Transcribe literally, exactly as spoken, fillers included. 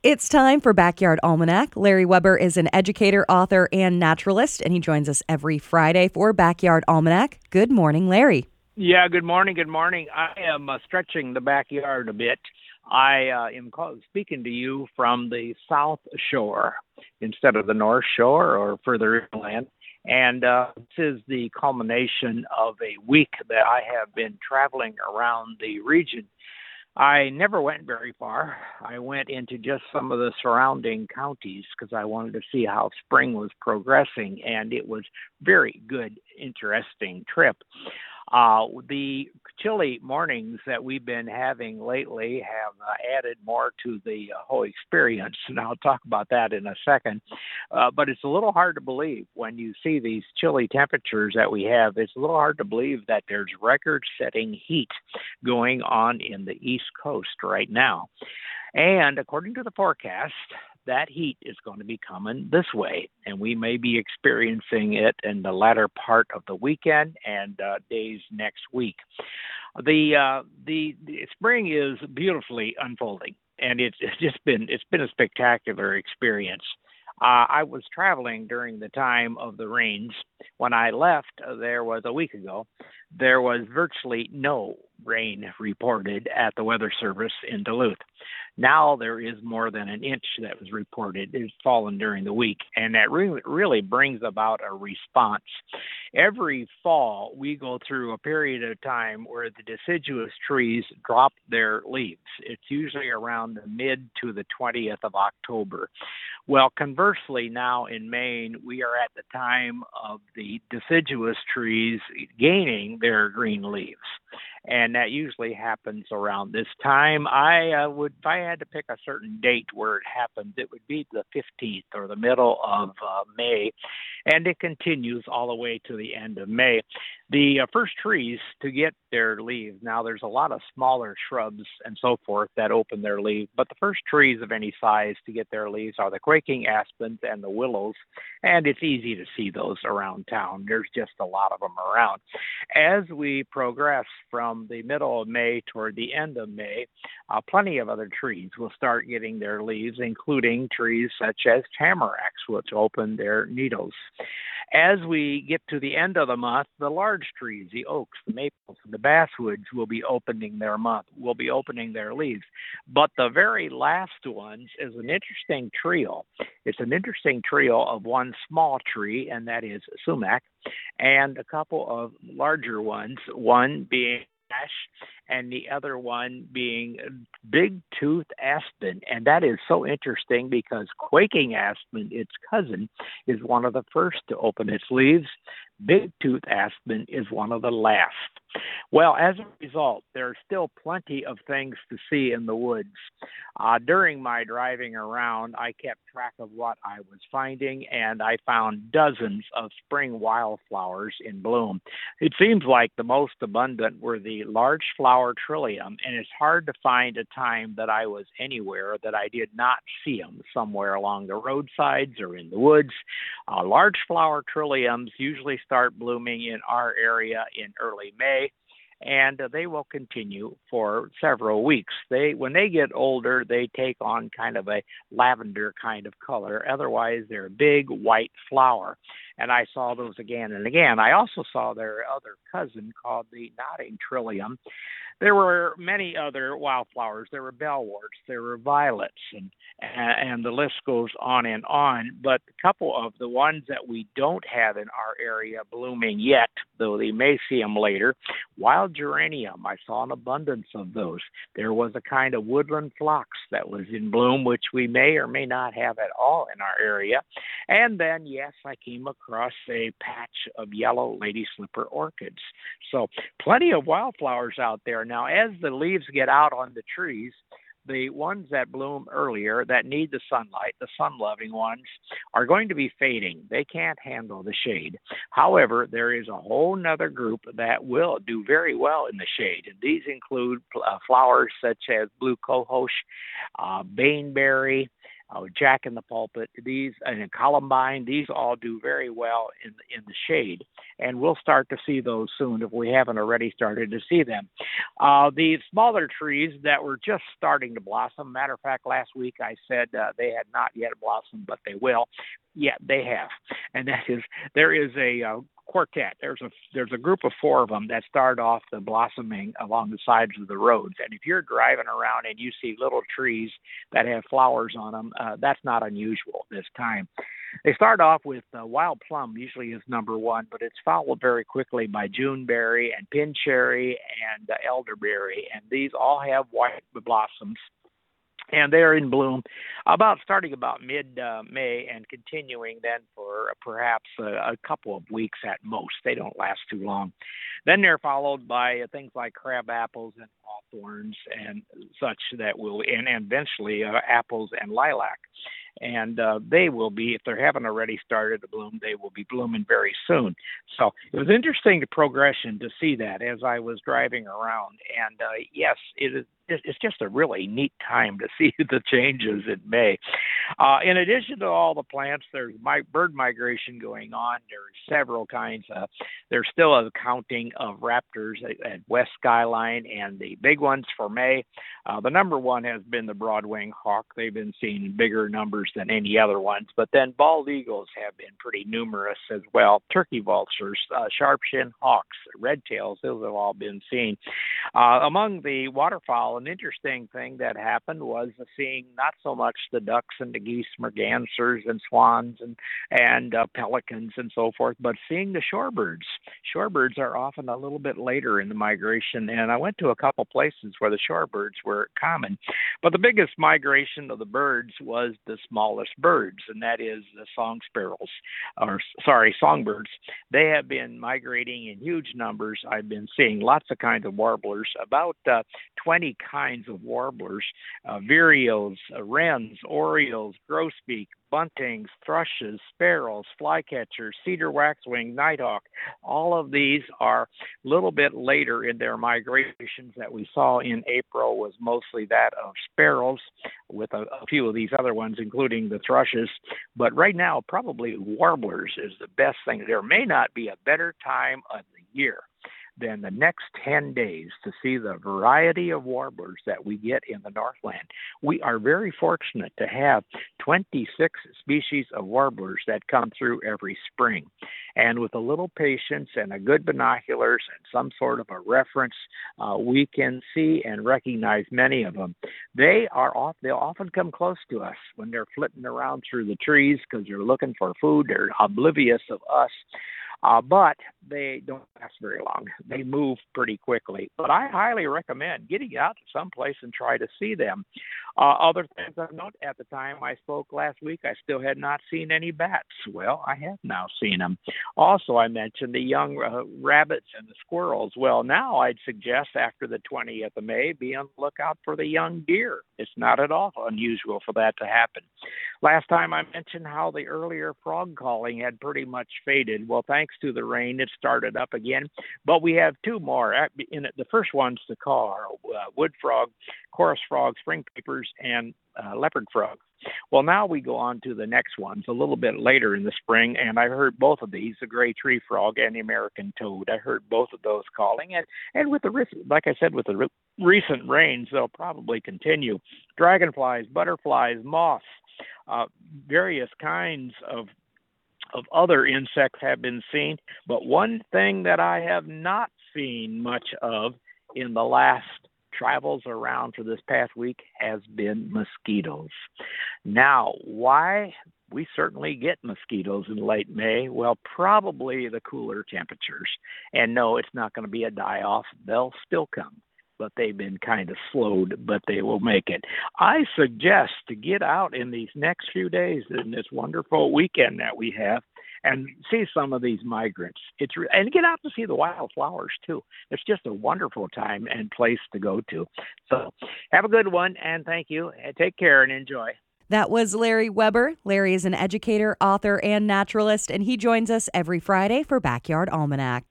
It's time for Backyard Almanac. Larry Weber is an educator, author, and naturalist, and he joins us every Friday for Backyard Almanac. Good morning, Larry. Yeah, good morning. Good morning. I am uh, stretching the backyard a bit. I uh, am call- speaking to you from the South Shore instead of the North Shore or further inland. And uh, this is the culmination of a week that I have been traveling around the region. I never went very far. I went into just some of the surrounding counties because I wanted to see how spring was progressing, and it was very good, interesting trip. Uh, the chilly mornings that we've been having lately have uh, added more to the uh, whole experience, and I'll talk about that in a second. Uh, but it's a little hard to believe when you see these chilly temperatures that we have. It's a little hard to believe that there's record-setting heat going on in the East Coast right now. And according to the forecast, that heat is going to be coming this way, and we may be experiencing it in the latter part of the weekend and uh, days next week. The, uh, the the spring is beautifully unfolding, and it's, it's just been it's been a spectacular experience. Uh, I was traveling during the time of the rains. When I left, uh, there was a week ago, there was virtually no rain reported at the Weather Service in Duluth. Now there is more than an inch that was reported. It's fallen during the week, and that really, really brings about a response. Every fall, we go through a period of time where the deciduous trees drop their leaves. It's usually around the mid to the twentieth of October. Well, conversely, now in Maine, we are at the time of the deciduous trees gaining their green leaves. And that usually happens around this time. I uh, would, if I had to pick a certain date where it happens, it would be the fifteenth or the middle of uh, May, and it continues all the way to the end of May. The uh, first trees to get their leaves, now there's a lot of smaller shrubs and so forth that open their leaves, but the first trees of any size to get their leaves are the quaking aspens and the willows, and it's easy to see those around town. There's just a lot of them around. As we progress from the middle of May toward the end of May, uh, plenty of other trees will start getting their leaves, including trees such as tamaracks, which open their needles. As we get to the end of the month, the large trees, the oaks, the maples, and the basswoods will be opening their month, will be opening their leaves. But the very last ones is an interesting trio. It's an interesting trio of one small tree, and that is sumac, and a couple of larger ones, one being ash and the other one being big tooth aspen. And that is so interesting because quaking aspen, its cousin, is one of the first to open its leaves. Big tooth aspen is one of the last. Well, as a result, there are still plenty of things to see in the woods. Uh, during my driving around, I kept track of what I was finding, and I found dozens of spring wildflowers in bloom. It seems like the most abundant were the large flower trillium, and it's hard to find a time that I was anywhere that I did not see them somewhere along the roadsides or in the woods. Uh, large flower trilliums usually start blooming in our area in early May, and uh, they will continue for several weeks. They, when they get older, they take on kind of a lavender kind of color. Otherwise, they're a big white flower. And I saw those again and again. I also saw their other cousin called the nodding trillium. There were many other wildflowers. There were bellworts, there were violets, and and the list goes on and on. But a couple of the ones that we don't have in our area blooming yet, though they may see them later, wild geranium. I saw an abundance of those. There was a kind of woodland phlox that was in bloom, which we may or may not have at all in our area. And then, yes, I came across a patch of yellow lady slipper orchids. So plenty of wildflowers out there. Now, as the leaves get out on the trees, the ones that bloom earlier that need the sunlight, the sun-loving ones, are going to be fading. They can't handle the shade. However, there is a whole nother group that will do very well in the shade, and these include uh, flowers such as blue cohosh, uh, baneberry, uh, Jack in the Pulpit, these and Columbine, these all do very well in in the shade, and we'll start to see those soon if we haven't already started to see them. Uh, the smaller trees that were just starting to blossom. Matter of fact, last week I said uh, they had not yet blossomed, but they will. Yeah, they have, and that is there is a uh, quartet. There's a there's a group of four of them that start off the blossoming along the sides of the roads. And if you're driving around and you see little trees that have flowers on them, uh, that's not unusual this time. They start off with uh, wild plum, usually is number one, but it's followed very quickly by Juneberry and pincherry and uh, elderberry, and these all have white blossoms. And they're in bloom about starting about mid-May uh, and continuing then for perhaps a, a couple of weeks at most. They don't last too long. Then they're followed by uh, things like crab apples and hawthorns and such that will, and, and eventually uh, apples and lilac. And uh, they will be, if they haven't already started to bloom, they will be blooming very soon. So it was interesting to progression to see that as I was driving around. And uh, yes, it is. It's just a really neat time to see the changes in May. Uh, in addition to all the plants, there's my bird migration going on. There's several kinds. Of, there's still a counting of raptors at, at West Skyline, and the big ones for May. Uh, the number one has been the broadwing hawk. They've been seen in bigger numbers than any other ones. But then bald eagles have been pretty numerous as well. Turkey vultures, uh, sharp-shinned hawks, red tails, those have all been seen. Uh, among the waterfowl, an interesting thing that happened was seeing not so much the ducks and the geese, mergansers and swans and and uh, pelicans and so forth, but seeing the shorebirds. Shorebirds are often a little bit later in the migration, and I went to a couple places where the shorebirds were common. But the biggest migration of the birds was the smallest birds, and that is the song sparrows, or sorry, songbirds. They have been migrating in huge numbers. I've been seeing lots of kinds of warblers, about uh, twenty kinds of warblers, uh, vireos, uh, wrens, orioles, grosbeak, buntings, thrushes, sparrows, flycatchers, cedar waxwing, nighthawk. All of these are a little bit later in their migrations. That we saw in April was mostly that of sparrows, with a, a few of these other ones, including the thrushes. But right now, probably warblers is the best thing. There may not be a better time of the year than the next ten days to see the variety of warblers that we get in the Northland. We are very fortunate to have twenty-six species of warblers that come through every spring. And with a little patience and a good binoculars and some sort of a reference, uh, we can see and recognize many of them. They are off, they'll often come close to us when they're flitting around through the trees because they're looking for food. They're oblivious of us. Uh, but they don't last very long. They move pretty quickly. But I highly recommend getting out to some place and try to see them. Uh, other things I've noted, at the time I spoke last week, I still had not seen any bats. Well, I have now seen them. Also, I mentioned the young uh, rabbits and the squirrels. Well, now I'd suggest after the twentieth of May, be on the lookout for the young deer. It's not at all unusual for that to happen. Last time I mentioned how the earlier frog calling had pretty much faded. Well, thanks to the rain, it started up again. But we have two more. In it, the first ones to call are uh, wood frog, chorus frog, spring peepers, and uh, leopard frog. Well, now we go on to the next ones a little bit later in the spring, and I heard both of these, the gray tree frog and the American toad. I heard both of those calling, and, and with the, like I said, with the re- recent rains, they'll probably continue. Dragonflies, butterflies, moths, uh, various kinds of of other insects have been seen, but one thing that I have not seen much of in the last travels around for this past week has been mosquitoes. Now, why? We certainly get mosquitoes in late May. Well, probably the cooler temperatures. And no, it's not going to be a die-off. They'll still come, but they've been kind of slowed, but they will make it. I suggest to get out in these next few days in this wonderful weekend that we have and see some of these migrants. It's re- and get out to see the wildflowers too. It's just a wonderful time and place to go to. So have a good one, and thank you. Take care and enjoy. That was Larry Weber. Larry is an educator, author, and naturalist, and he joins us every Friday for Backyard Almanac.